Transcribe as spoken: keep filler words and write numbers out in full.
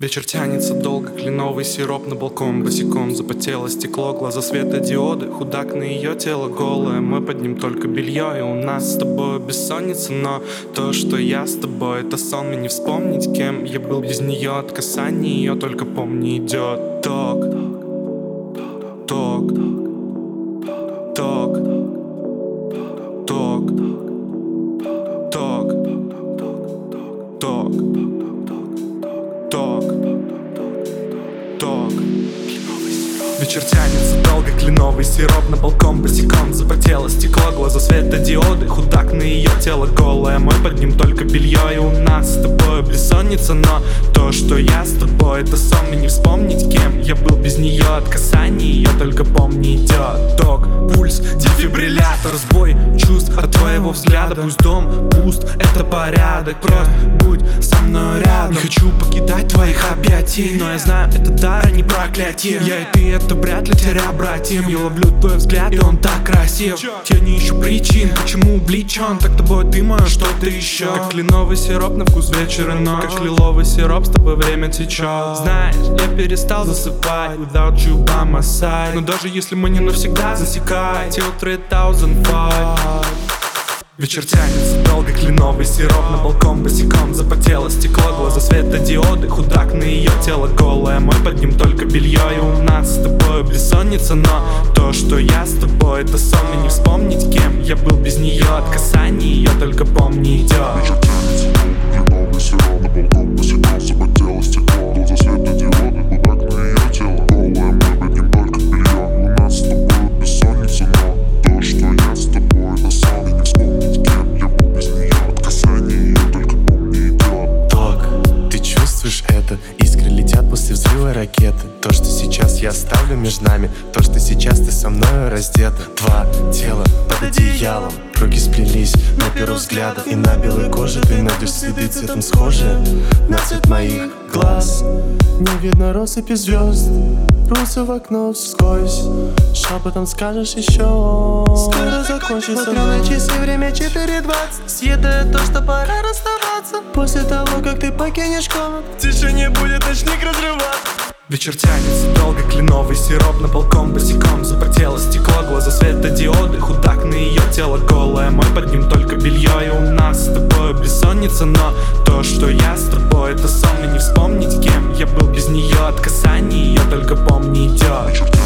Вечер тянется долго, кленовый сироп на балкон. Босиком запотело стекло, глаза светодиоды. Худак на ее тело голое, мы под ним только белье. И у нас с тобой бессонница, но то, что я с тобой, это сон, мне не вспомнить, кем я был без нее. От касания ее только помни идет ток, ток, ток, ток, ток, ток, ток, ток. Вечер тянется долго, кленовый сироп на балкон. Босиком запотело стекло, глаза светодиоды. Худак на ее тело голое, мы под ним только белье. И у нас с тобой бессонница, но то, что я с тобой, это сон, мне не вспомнить, кем я был без нее. От касания ее только помни идет ток, пульс, дефибриллятор, сбой чувств от твоего взгляда. Пусть дом пуст, это порядок, просто будь со мной рядом. Не хочу покидать твоих объятий, но я знаю, это дар, а не проклятие. Я и ты, это вряд ли теря братьям. Я ловлю твой взгляд, и он так красив. Я не ищу причин, почему увлечен так тобой, ты мое что-то еще. Как кленовый сироп на вкус вечера, но как лиловый сироп, с тобой время течет. Знаешь, я перестал засыпать without you by my side. Но даже если мы не навсегда, засекай till three thousand five. Вечер тянется долго, кленовый сироп на балкон. Босиком запотело стекло, глаза светодиоды. Худак на ее тело голое, мы под ним только белье. И у нас с тобой бессонница, но то, что я с тобой, это сон, мне не вспомнить, кем я был без нее. От касания ее только помни идет. Вечер тянется долго, кленовый сироп на балкон. Босиком запотело стекло, глаза светодиоды. Худак на ее тело голое, мы под ним только белье. У нас с тобой бессонница, но то, что я с тобой, это сон, мне не вспомнить, кем я был без нее. От касания ее только помни идет ток. Ты чувствуешь это? Искры летят после взрыва ракеты. То, что сейчас я оставлю между нами, то, что сейчас ты со мною раздета. Два тела под одеялом, руки сплелись на первый взгляд. И на белой коже ты найдешь следы цветом схожие на цвет моих глаз. Не видно россыпи звезд, рвутся в окно вскользь. Шепотом скажешь еще, скоро закончится. Смотрю на часы, время четыре двадцать. Съедаю то, что пора расставаться. После того, как ты покинешь комнату, в тишине будет ночник разрываться. Вечер тянется долго, кленовый сироп на балкон. Босиком запотело стекло, глаза светодиоды. Худак на ее тело голое, мы под ним только белье. И у нас с тобой бессонница, но то, что я с тобой, это сон, мне не вспомнить, кем я был без нее. От касания ее только помни идет.